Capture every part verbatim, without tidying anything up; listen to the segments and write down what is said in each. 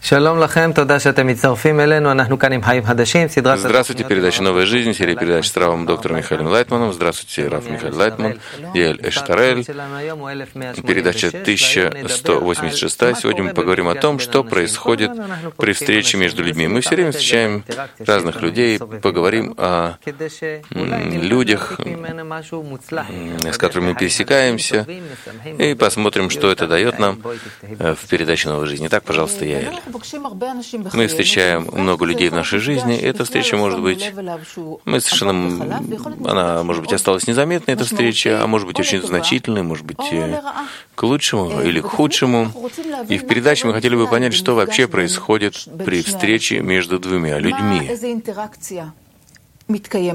Здравствуйте, передача «Новая жизнь», серия передач с Равом доктором Михаилом Лайтманом. Здравствуйте, Рав Михаил Лайтман, Яэль Эштарель. Передача тысяча сто восемьдесят шесть. Сегодня мы поговорим о том, что происходит при встрече между людьми. Мы все время встречаем разных людей, поговорим о людях, с которыми мы пересекаемся, и посмотрим, что это дает нам в передаче «Новая жизнь». Итак, пожалуйста, Яэль. Мы встречаем много людей в нашей жизни, и эта встреча может быть, мы совершенно, она может быть осталась незаметной, эта встреча, а может быть очень значительной, может быть к лучшему или к худшему. И в передаче мы хотели бы понять, что вообще происходит при встрече между двумя людьми. Какая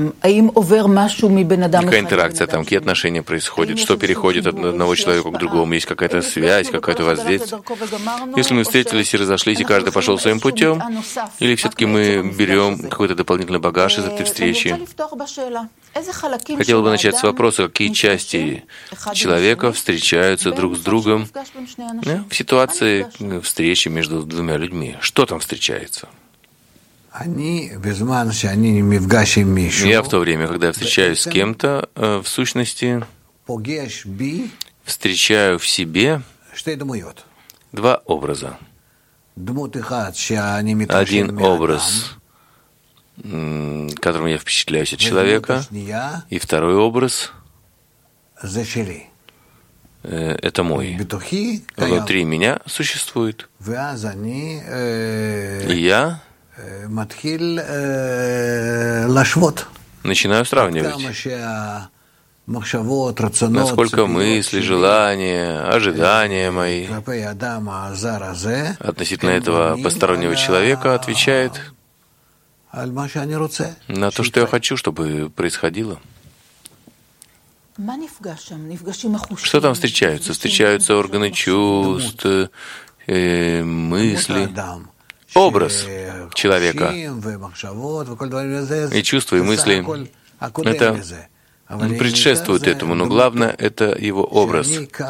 интеракция там, какие отношения происходят, что переходит от одного человека к другому, есть какая-то связь, какое-то воздействие. Если мы встретились и разошлись, и каждый пошел своим путем, или все-таки мы берем какой-то дополнительный багаж из этой встречи? Хотел бы начать с вопроса, какие части человека встречаются друг с другом в ситуации встречи между двумя людьми. Что там встречается? Я в то время, когда я встречаюсь с кем-то, в сущности, встречаю в себе два образа. Один образ, которым я впечатляюсь от человека, и второй образ — это мой. Внутри меня существует. И я начинаю сравнивать, насколько мысли, желания, ожидания мои относительно этого постороннего человека отвечает на то, что я хочу, чтобы происходило. Что там встречаются? Встречаются органы чувств, э, мысли, образ человека и чувства, и мысли. Это предшествует этому, но главное — это его образ.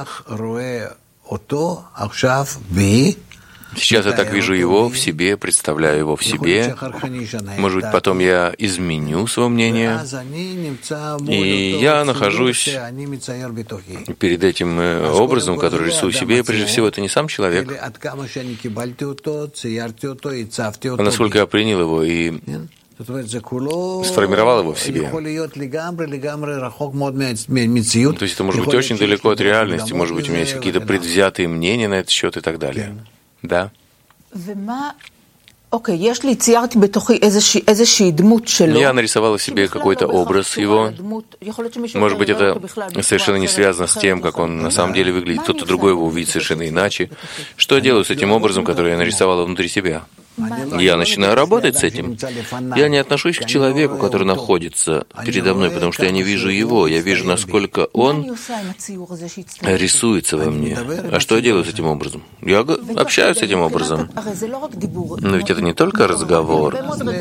Сейчас я так вижу его в себе, представляю его в себе. Может быть, потом я изменю свое мнение, и я нахожусь перед этим образом, который рисую в себе. И прежде всего, это не сам человек, а насколько я принял его и сформировал его в себе. То есть это может быть очень далеко от реальности, может быть, у меня есть какие-то предвзятые мнения на этот счет и так далее. Да. Я нарисовала себе какой-то образ его. Может быть, это совершенно не связано с тем, как он на самом деле выглядит. Кто-то другой его увидит совершенно иначе. Что я делаю с этим образом, который я нарисовала внутри себя? Я начинаю работать с этим. Я не отношусь к человеку, который находится передо мной, потому что я не вижу его. Я вижу, насколько он рисуется во мне. А что я делаю с этим образом? Я общаюсь с этим образом. Но ведь это не только разговор.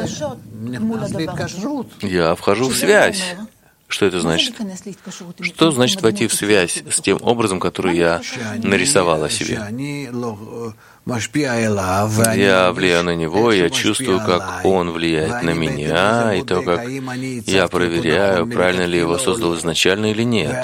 Я вхожу в связь. Что это значит? Что значит войти в связь с тем образом, который я нарисовала себе? Я влияю на него, я чувствую, как он влияет на меня, и то, как я проверяю, правильно ли его создал изначально или нет.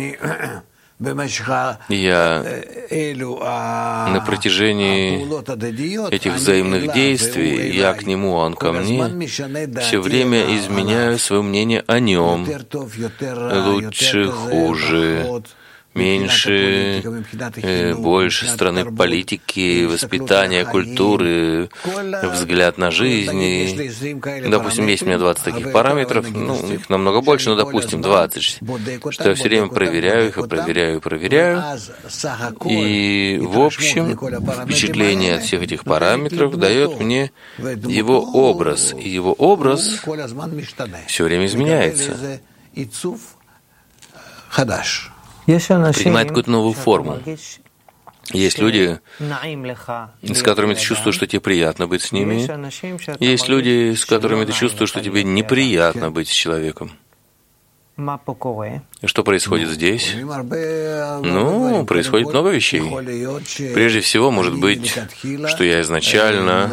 Я на протяжении этих взаимных действий, я к нему, он ко мне, все время изменяю свое мнение о нем. Лучше, хуже, меньше, э, больше стороны политики, воспитания, культуры, взгляд на жизнь. И, допустим, есть у меня двадцать таких параметров, ну, их намного больше, но, допустим, двадцать, что я все время проверяю их, и проверяю, и проверяю. И, в общем, впечатление от всех этих параметров дает мне его образ. И его образ все время изменяется. Принимает какую-то новую форму. Есть люди, с которыми ты чувствуешь, что тебе приятно быть с ними. Есть люди, с которыми ты чувствуешь, что тебе неприятно быть с человеком. Что происходит здесь? Ну, происходит много вещей. Прежде всего, может быть, что я изначально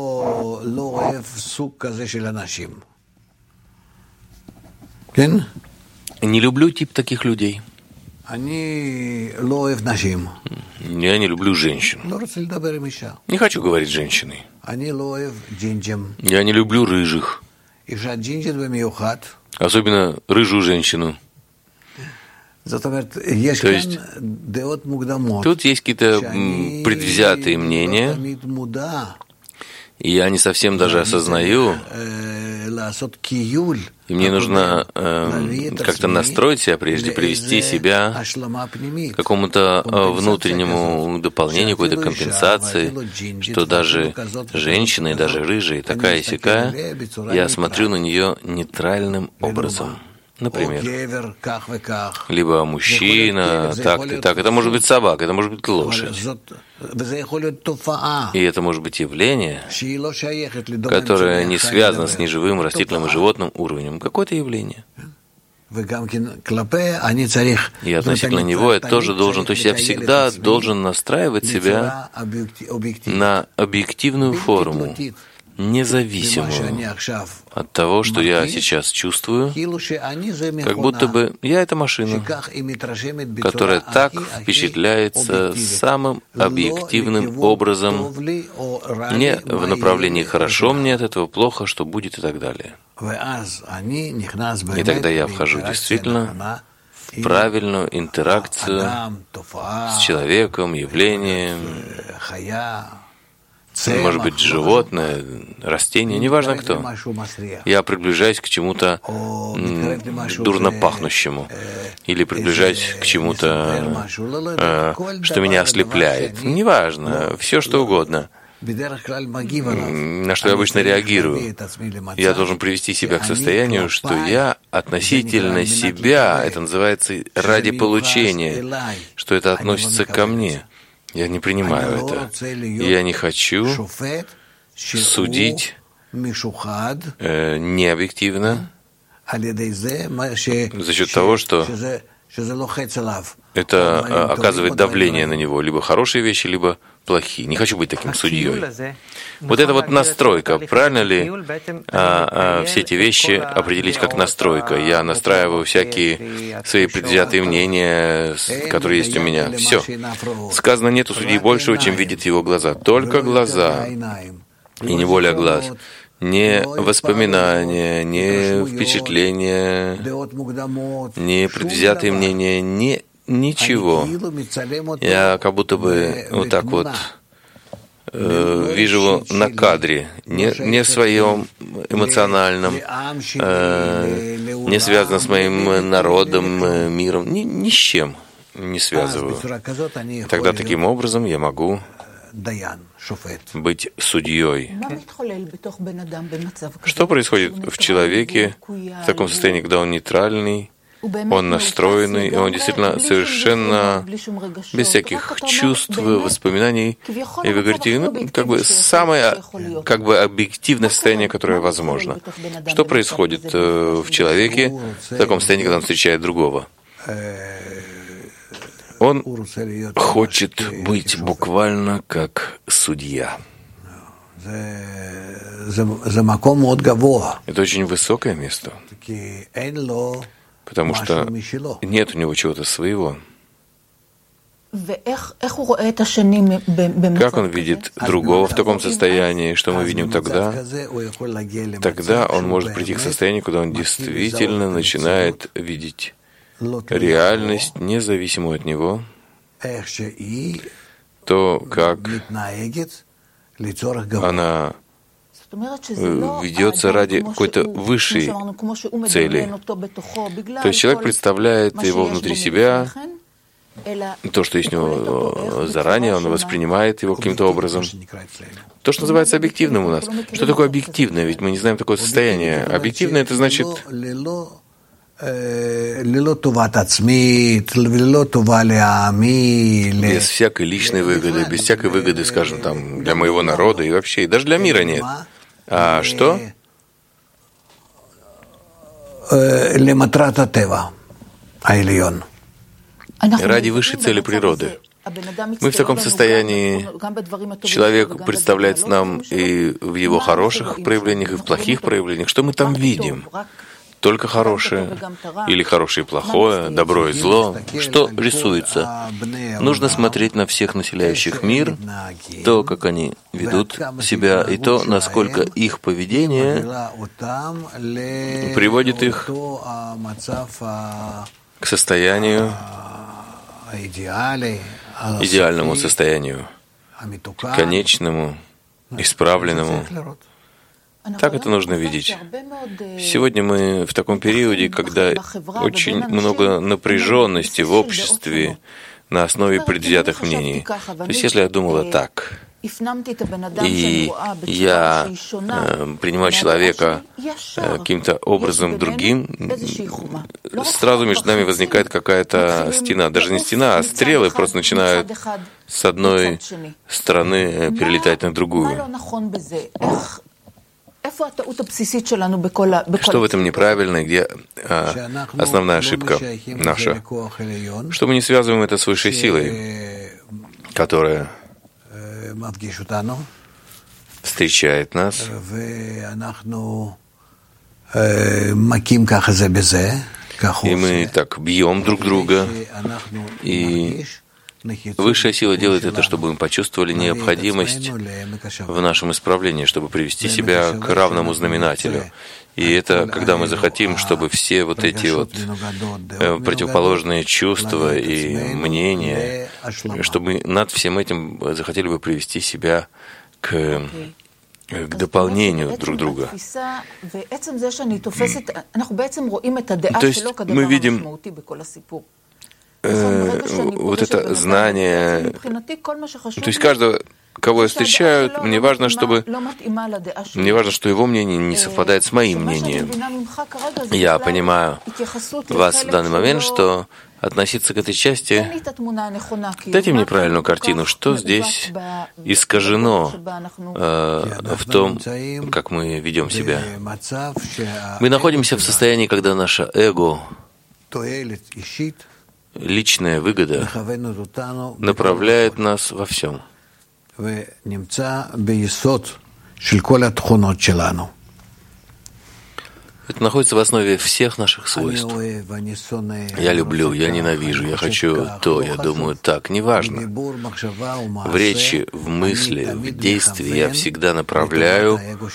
не люблю тип таких людей. Я не люблю женщин. Не хочу говорить с женщиной. Я не люблю рыжих. Особенно рыжую женщину. То есть тут есть какие-то предвзятые мнения, и я не совсем даже осознаю, и мне нужно э, как-то настроить себя прежде, привести себя к какому-то внутреннему дополнению, какой-то компенсации, что даже женщина и даже рыжая, такая и сякая, я смотрю на нее нейтральным образом. Например, либо мужчина, так и так. Это может быть собака, это может быть лошадь. И это может быть явление, которое не связано с неживым, растительным и животным уровнем. Какое-то явление. И относительно него я тоже должен, то есть я всегда должен настраивать себя на объективную форму, независимую от того, что я сейчас чувствую, как будто бы я — это машина, которая так впечатляется самым объективным образом, не в направлении «хорошо мне от этого», «плохо», «что будет» и так далее. И тогда я вхожу действительно в правильную интеракцию с человеком, явлением, может быть, животное, растение, неважно кто. Я приближаюсь к чему-то дурно пахнущему или приближаюсь к чему-то, что меня ослепляет. Неважно, все что угодно. На что я обычно реагирую. Я должен привести себя к состоянию, что я относительно себя, это называется ради получения, что это относится ко мне. Я не принимаю это. Я не хочу судить э, необъективно за счет того, что это э, оказывает давление на него, либо хорошие вещи, либо плохие. Не хочу быть таким судьей. Вот это вот настройка. Правильно ли а, а, все эти вещи определить как настройка? Я настраиваю всякие свои предвзятые мнения, которые есть у меня. Все. Сказано, нету судьи большего, чем видит его глаза. Только глаза. И не воля глаз. Не воспоминания, не впечатления, не предвзятые мнения, не ничего. Я как будто бы вот так вот э, вижу его на кадре, не, не в своем эмоциональном, э, не связано с моим народом, миром, ни, ни с чем не связываю. Тогда таким образом я могу быть судьей. Что происходит в человеке в таком состоянии, когда он нейтральный, он настроенный, и он действительно совершенно без всяких чувств, воспоминаний. И вы говорите, ну, как бы самое как бы объективное состояние, которое возможно. Что происходит в человеке в таком состоянии, когда он встречает другого? Он хочет быть буквально как судья. Это очень высокое место, потому что нет у него чего-то своего. Как он видит другого в таком состоянии, что мы видим тогда? Тогда он может прийти к состоянию, когда он действительно начинает видеть реальность, независимую от него, то, как она ведется ради какой-то высшей цели. То есть человек представляет его внутри себя, то, что есть у него заранее, он воспринимает его каким-то образом. То, что называется объективным у нас. Что такое объективное? Ведь мы не знаем такое состояние. Объективное — это значит без всякой личной выгоды, без всякой выгоды, скажем, там, для моего народа и вообще, и даже для мира нет. А что? ради высшей цели природы. Мы в таком состоянии, человек представляется нам и в его хороших проявлениях, и в плохих проявлениях. Что мы там видим? Только хорошее, или хорошее и плохое, добро и зло. Что рисуется? Нужно смотреть на всех населяющих мир, то, как они ведут себя, и то, насколько их поведение приводит их к состоянию, идеальному состоянию, конечному, исправленному. Так это нужно видеть. Сегодня мы в таком периоде, когда очень много напряженности в обществе на основе предвзятых мнений. То есть, если я думала так, и я э, принимаю человека э, каким-то образом другим, сразу между нами возникает какая-то стена. Даже не стена, а стрелы просто начинают с одной стороны перелетать на другую. Что в этом неправильно, где а, основная ошибка наша? Что мы не связываем это с высшей силой, которая встречает нас, и мы так бьем друг друга, и высшая сила делает это, чтобы мы почувствовали необходимость в нашем исправлении, чтобы привести себя к равному знаменателю. И это, когда мы захотим, чтобы все вот эти вот противоположные чувства и мнения, чтобы над всем этим захотели бы привести себя к, к дополнению друг друга. То есть мы видим Э, вот это знание, то есть каждого, кого я встречаю, мне важно, чтобы, мне важно, что его мнение не совпадает с моим мнением. Я понимаю вас в данный момент, что относиться к этой части, дайте мне правильную картину, что здесь искажено э, в том, как мы ведем себя. Мы находимся в состоянии, когда наше эго, личная выгода направляет нас во всем. Это находится в основе всех наших свойств. Я люблю, я ненавижу, я хочу то, я думаю так, неважно. В речи, в мысли, в действии я всегда направляю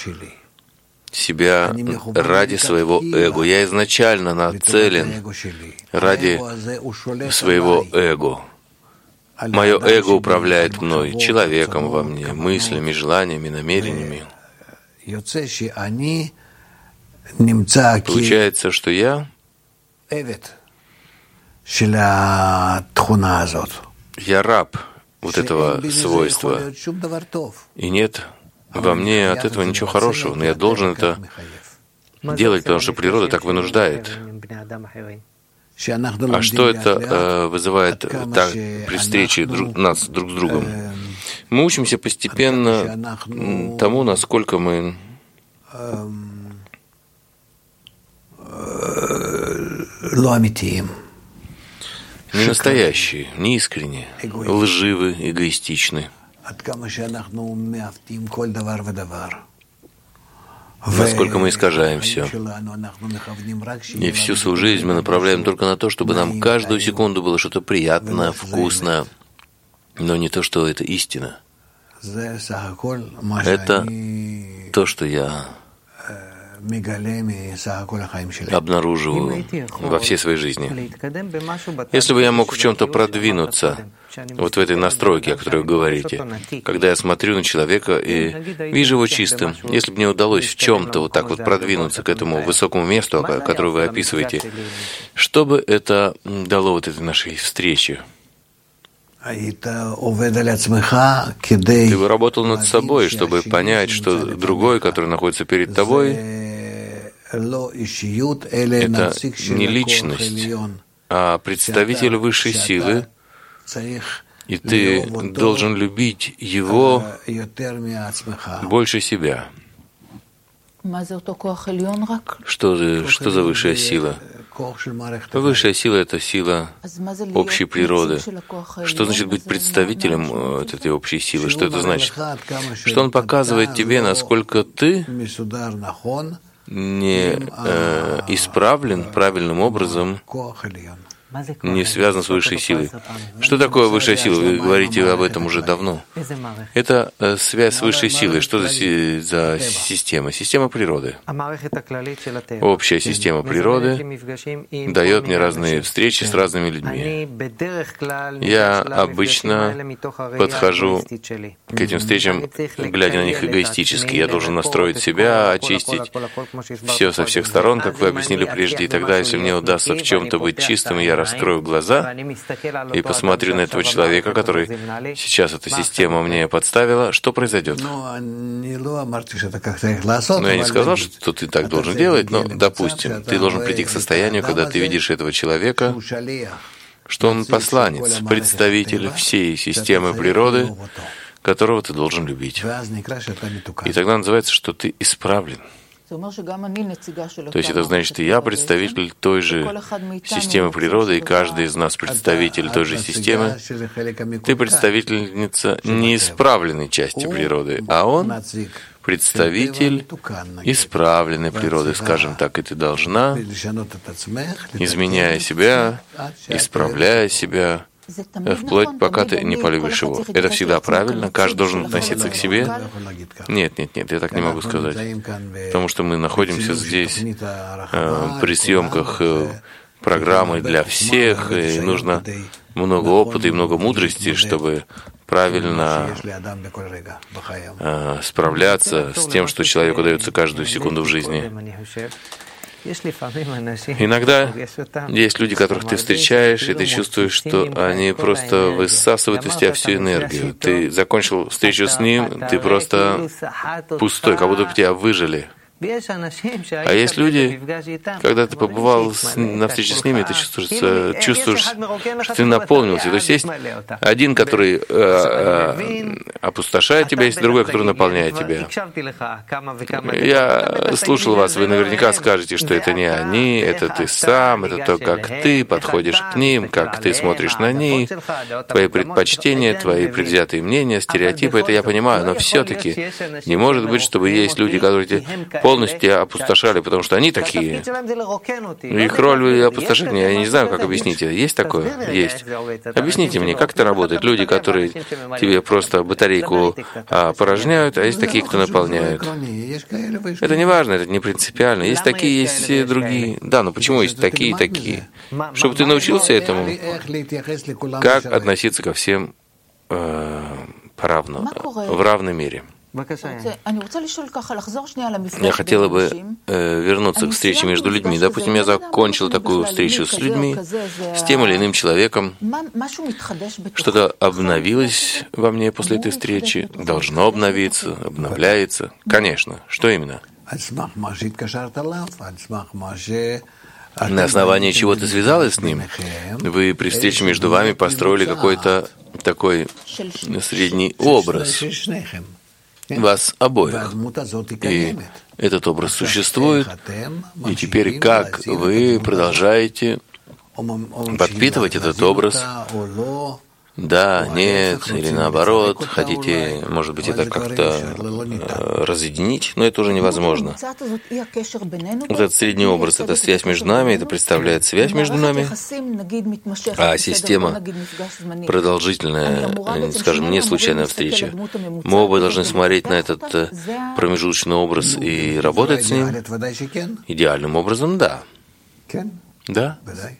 себя ради своего эго. Я изначально нацелен ради своего эго. Мое эго управляет мной, человеком во мне, мыслями, желаниями, намерениями. Получается, что я я раб вот этого свойства. И нет во мне от этого ничего хорошего, но я должен это делать, потому что природа так вынуждает. А что это э, вызывает так, при встрече друг, нас друг с другом? Мы учимся постепенно тому, насколько мы не настоящие, не искренние, лживы, эгоистичны. Насколько мы искажаем все. И всю свою жизнь мы направляем только на то, чтобы нам каждую секунду было что-то приятное, вкусное, но не то, что это истина. Это то, что я обнаруживаю во всей своей жизни. Если бы я мог в чем-то продвинуться, вот в этой настройке, о которой вы говорите, когда я смотрю на человека и вижу его чистым, если бы мне удалось в чем-то вот так вот продвинуться к этому высокому месту, которое вы описываете, что бы это дало вот этой нашей встрече? Ты бы работал над собой, чтобы понять, что другой, который находится перед тобой, это не личность, а представитель высшей силы, и ты должен любить его больше себя. Что, что за высшая сила? Высшая сила — это сила общей природы. Что значит быть представителем вот этой общей силы? Что это значит? Что он показывает тебе, насколько ты не э, исправлен правильным образом, не связан с высшей силой. Что такое высшая сила? Вы говорите об этом уже давно. Это э, связь с высшей силой. Что за, си- за система? Система природы. Общая система природы дает мне разные встречи с разными людьми. Я обычно подхожу к этим встречам, глядя на них эгоистически. Я должен настроить себя, очистить все со всех сторон, как вы объяснили прежде. И тогда, если мне удастся в чем-то быть чистым, я раскрою глаза и посмотрю на этого человека, который сейчас эта система мне подставила, что произойдет? Но я не сказал, что ты так должен делать, но, допустим, ты должен прийти к состоянию, когда ты видишь этого человека, что он посланец, представитель всей системы природы, которого ты должен любить. И тогда называется, что ты исправлен. То есть это значит, что я представитель той же системы природы, и каждый из нас представитель той же системы. Ты представительница неисправленной части природы, а он представитель исправленной природы, скажем так, и ты должна, изменяя себя, исправляя себя, вплоть пока ты не полюбишь его. Это всегда правильно, каждый должен относиться к себе. Нет, нет, нет, я так не могу сказать. Потому что мы находимся здесь э, при съемках э, программы для всех, и нужно много опыта и много мудрости, чтобы правильно э, справляться с тем, что человеку дается каждую секунду в жизни. Иногда есть люди, которых ты встречаешь, и ты чувствуешь, что они просто высасывают из тебя всю энергию. Ты закончил встречу с ним, ты просто пустой, как будто бы тебя выжили. А есть люди, когда ты побывал с, на встрече с ними, ты чувствуешь, чувствуешь, что ты наполнился. То есть есть один, который э, э, опустошает тебя, есть другой, который наполняет тебя. Я слушал вас, вы наверняка скажете, что это не они, это ты сам, это то, как ты подходишь к ним, как ты смотришь на них, твои предпочтения, твои предвзятые мнения, стереотипы, это я понимаю, но все-таки не может быть, чтобы есть люди, которые тебе полностью тебя опустошали, потому что они такие. Их роль опустошения, я не знаю, как объяснить это. Есть такое? Есть. Объясните мне, как это работает? Люди, которые тебе просто батарейку а, порожняют, а есть такие, кто наполняют. Это не важно, это не принципиально. Есть такие, есть и другие. Да, но почему есть такие и такие? Чтобы ты научился этому, как относиться ко всем э, поравно, в равной мере. Я хотела бы э, вернуться к встрече между людьми. Допустим, я закончил такую встречу с людьми, с тем или иным человеком. Что-то обновилось во мне после этой встречи, должно обновиться, обновляется. Конечно. Что именно? На основании чего ты связалась с ним? Вы при встрече между вами построили какой-то такой средний образ вас обоих. И этот образ существует, и теперь как вы продолжаете подпитывать этот образ? Да, нет, или наоборот, хотите, может быть, это как-то разъединить, но это уже невозможно. Вот этот средний образ — это связь между нами, это представляет связь между нами, а система продолжительная, скажем, не случайная встреча. Мы оба должны смотреть на этот промежуточный образ и работать с ним. Идеальным образом, да. Да.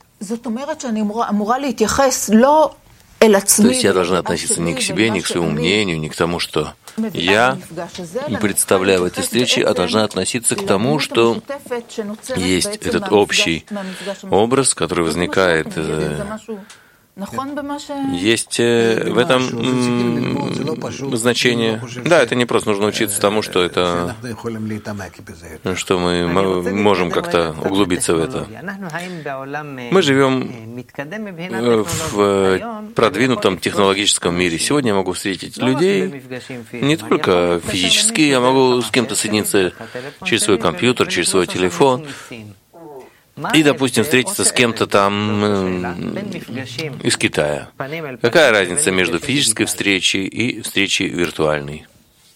То есть я должна относиться не к себе, не к своему мнению, не к тому, что я представляю в этой встрече, а должна относиться к тому, что есть этот общий образ, который возникает Есть в этом значение. Да, это не просто нужно учиться тому, что это, что мы можем как-то углубиться в это. Мы живем в продвинутом технологическом мире. Сегодня я могу встретить людей не только физически, я могу с кем-то соединиться через свой компьютер, через свой телефон. И, допустим, встретиться с кем-то там э, из Китая. Какая разница между физической встречей и встречей виртуальной?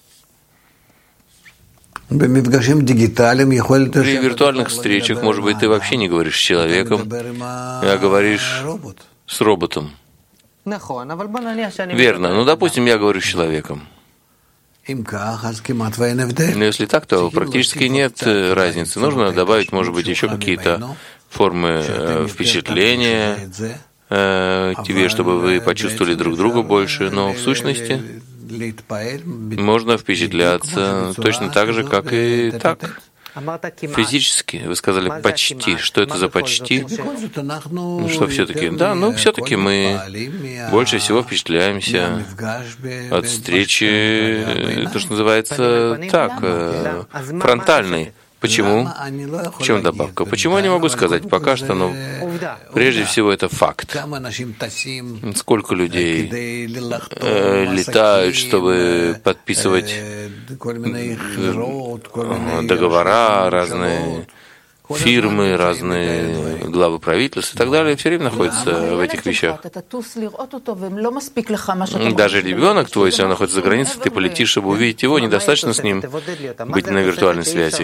При виртуальных встречах, может быть, ты вообще не говоришь с человеком, а говоришь с роботом. Верно. Ну, допустим, я говорю с человеком. Но если так, то практически нет разницы. Нужно добавить, может быть, еще какие-то формы э, впечатления э, тебе, чтобы вы почувствовали друг друга больше. Но в сущности можно впечатляться точно так же, как и так. Физически, вы сказали почти. Что это за почти? Ну, что все-таки? Да, ну все-таки мы больше всего впечатляемся от встречи, то, что называется так, фронтальной. Почему? В чем добавка? Почему я не могу сказать пока что, но прежде всего это факт. Сколько людей э, летают, чтобы подписывать договора, разные фирмы, разные главы правительств и так далее, все время находятся в этих вещах. Даже ребенок твой, если он находится за границей, ты полетишь, чтобы увидеть его, недостаточно с ним быть на виртуальной связи.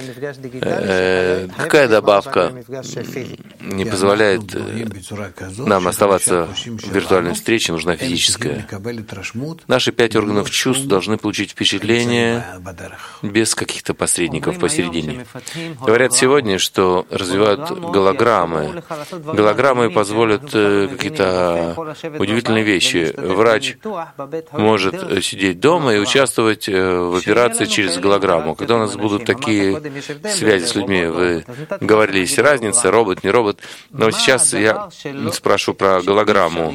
Э, какая добавка не позволяет нам оставаться в виртуальной встрече, нужна физическая. Наши пять органов чувств должны получить впечатление без каких-то посредников посередине. Говорят сегодня, что развивают голограммы. Голограммы позволят какие-то удивительные вещи. Врач может сидеть дома и участвовать в операции через голограмму. Когда у нас будут такие связи с людьми, вы говорили, есть разница, робот, не робот, но сейчас я спрашиваю про голограмму.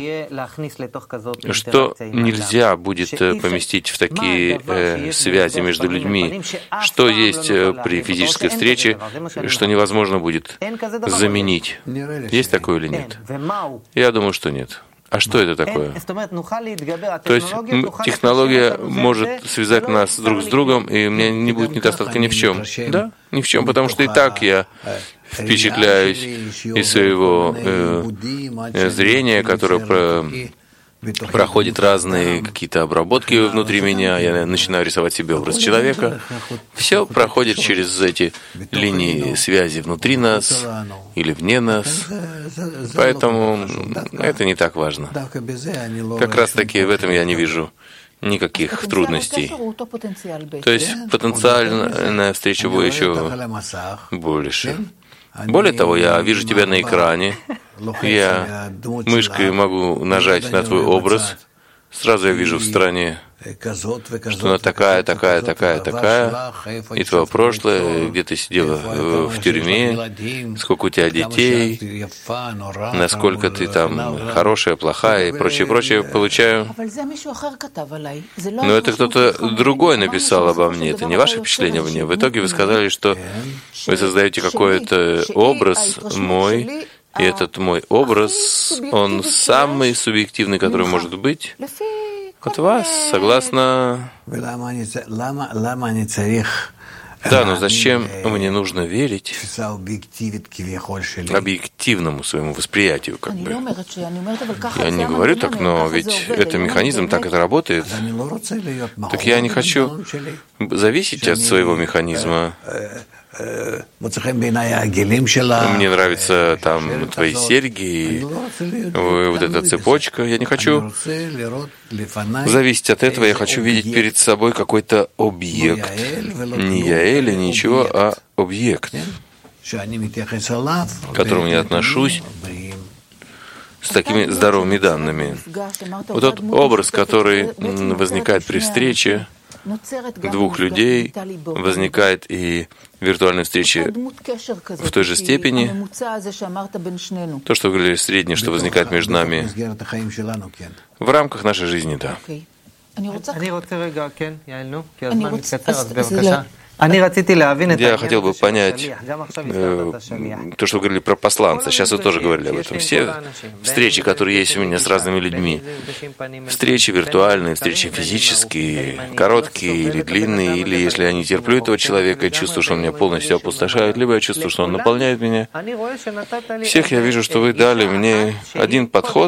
Что нельзя будет поместить в такие э, связи между людьми? Что есть при физической встрече, что невозможно будет заменить? Есть такое или нет? Я думаю, что нет. А что это такое? То есть технология может связать нас друг с другом, и у меня не будет недостатка ни в чем. Да? Ни в чем, потому что и так я впечатляюсь из своего э, зрения, которое про... проходит разные какие-то обработки внутри меня, я начинаю рисовать себе образ человека. Все проходит через эти линии связи внутри нас или вне нас. Поэтому это не так важно. Как раз таки в этом я не вижу никаких трудностей. То есть потенциальная встреча будет еще больше. Более того, я вижу тебя на экране, я мышкой могу нажать на твой образ, сразу я вижу в стороне, что она такая, такая, такая, такая, и твое прошлое, где ты сидела в тюрьме, сколько у тебя детей, насколько ты там хорошая, плохая и прочее, прочее получаю. Но это кто-то другой написал обо мне, это не ваше впечатление обо мне. В итоге вы сказали, что вы создаете какой-то образ мой, и этот мой образ, он самый субъективный, который может быть от вас, согласно... Да, но зачем мне нужно верить объективному своему восприятию, как бы? Я не говорю так, но ведь это механизм, так это работает. Так я не хочу зависеть от своего механизма. Мне нравятся там твои серьги, вот эта цепочка. Я не хочу зависеть от этого. Я хочу видеть перед собой какой-то объект. Не Яэль, ничего, а объект, к которому я отношусь с такими здоровыми данными. Вот тот образ, который возникает при встрече, двух людей возникает и виртуальная встреча в той же степени. То, что вы говорили, среднее, что возникает между нами в рамках нашей жизни, да. Я хотел бы понять э, то, что вы говорили про посланца. Сейчас вы тоже говорили об этом. Все встречи, которые есть у меня с разными людьми, встречи виртуальные, встречи физические, короткие или длинные, или если я не терплю этого человека и чувствую, что он меня полностью опустошает, либо я чувствую, что он наполняет меня. Всех я вижу, что вы дали мне один подход,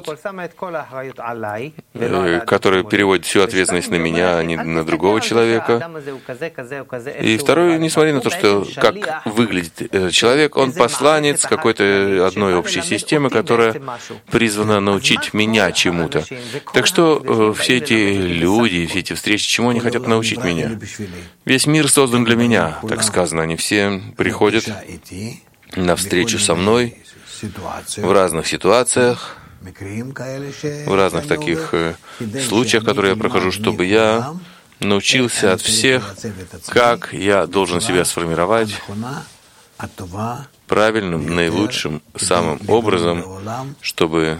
э, который переводит всю ответственность на меня, а не на другого человека. И второй, несмотря на то, что как выглядит человек, он посланец какой-то одной общей системы, которая призвана научить меня чему-то. Так что все эти люди, все эти встречи, чему они хотят научить меня? Весь мир создан для меня, так сказано. Они все приходят на встречу со мной в разных ситуациях, в разных таких случаях, которые я прохожу, чтобы я научился от всех, как я должен себя сформировать правильным, наилучшим, самым образом, чтобы,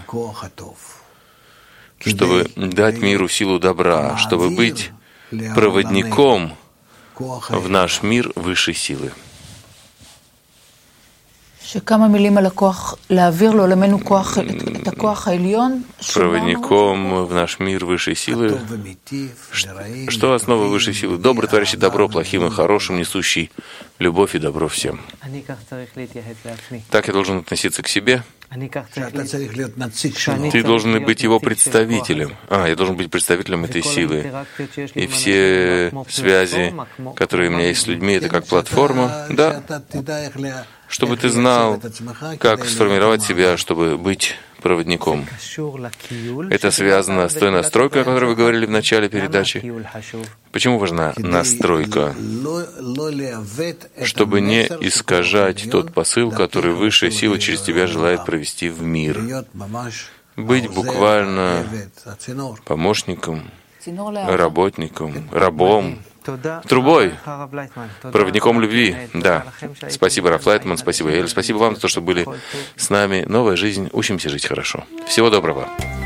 чтобы дать миру силу добра, чтобы быть проводником в наш мир высшей силы. Проводником в наш мир высшей силы. Что основа высшей силы? Добрый, творящий добро плохим и хорошим, несущий любовь и добро всем. Так я должен относиться к себе. Ты должен быть его представителем. А, я должен быть представителем этой силы. И все связи, которые у меня есть с людьми, это как платформа. Да. Чтобы ты знал, как сформировать себя, чтобы быть проводником. Это связано с той настройкой, о которой вы говорили в начале передачи. Почему важна настройка? Чтобы не искажать тот посыл, который высшая сила через тебя желает провести в мир. Быть буквально помощником, работником, рабом, трубой, проводником любви. Да. Спасибо, Раф Лайтман, спасибо, Эль. Спасибо вам за то, что были с нами. Новая жизнь. Учимся жить хорошо. Всего доброго.